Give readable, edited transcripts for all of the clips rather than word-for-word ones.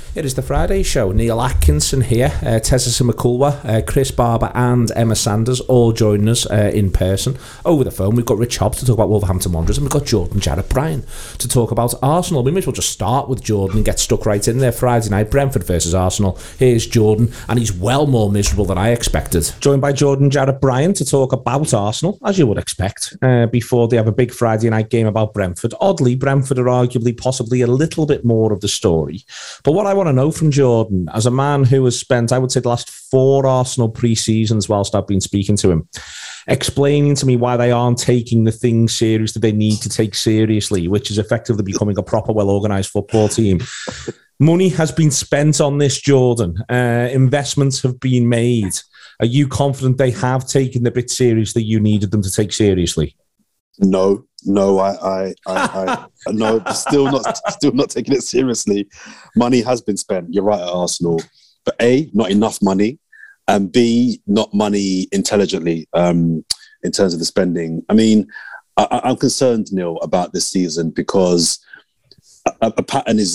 It is the Friday show. Neil Atkinson here, Tessa Simakulwa, Chris Barber and Emma Sanders all joining us in person. Over the phone, we've got Rich Hobbs to talk about Wolverhampton Wanderers, and we've got Jordan Jarrett-Bryan to talk about Arsenal. We may as well just start with Jordan and get stuck right in there. Friday night, Brentford versus Arsenal. Here's Jordan, and he's well more miserable than I expected. Joined by Jordan Jarrett-Bryan to talk about Arsenal, as you would expect, before they have a big Friday night game about Brentford. Oddly, Brentford are arguably possibly a little bit more of the story. But what I want to know from Jordan, as a man who has spent, I would say, the last 4 Arsenal pre-seasons whilst I've been speaking to him, explaining to me why they aren't taking the things serious that they need to take seriously, which is effectively becoming a proper, well-organised football team. Money has been spent on this, Jordan. Investments have been made. Are you confident they have taken the bit serious that you needed them to take seriously? No, I no, still not taking it seriously. Money has been spent. You're right at Arsenal, but A, not enough money, and B, not money intelligently in terms of the spending. I mean, I'm concerned, Neil, about this season because a pattern is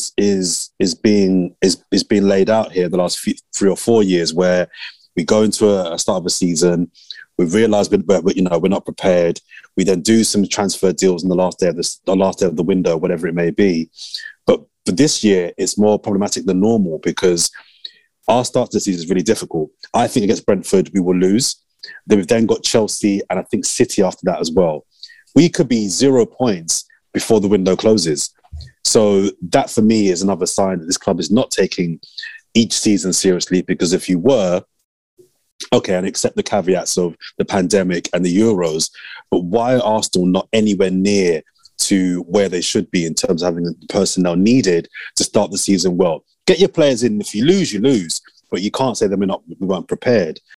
being laid out here the last 3 or 4 years, where we go into a start of a season, we realise we're not prepared. We then do some transfer deals in the last day of the window, whatever it may be. But for this year, it's more problematic than normal because our start to the season is really difficult. I think against Brentford, we will lose. Then we've then got Chelsea and I think City after that as well. We could be 0 points before the window closes. So that for me is another sign that this club is not taking each season seriously, because if you were, okay, and accept the caveats of the pandemic and the Euros, but why are Arsenal not anywhere near to where they should be in terms of having the personnel needed to start the season well? Get your players in. If you lose, you lose, but you can't say that we weren't prepared.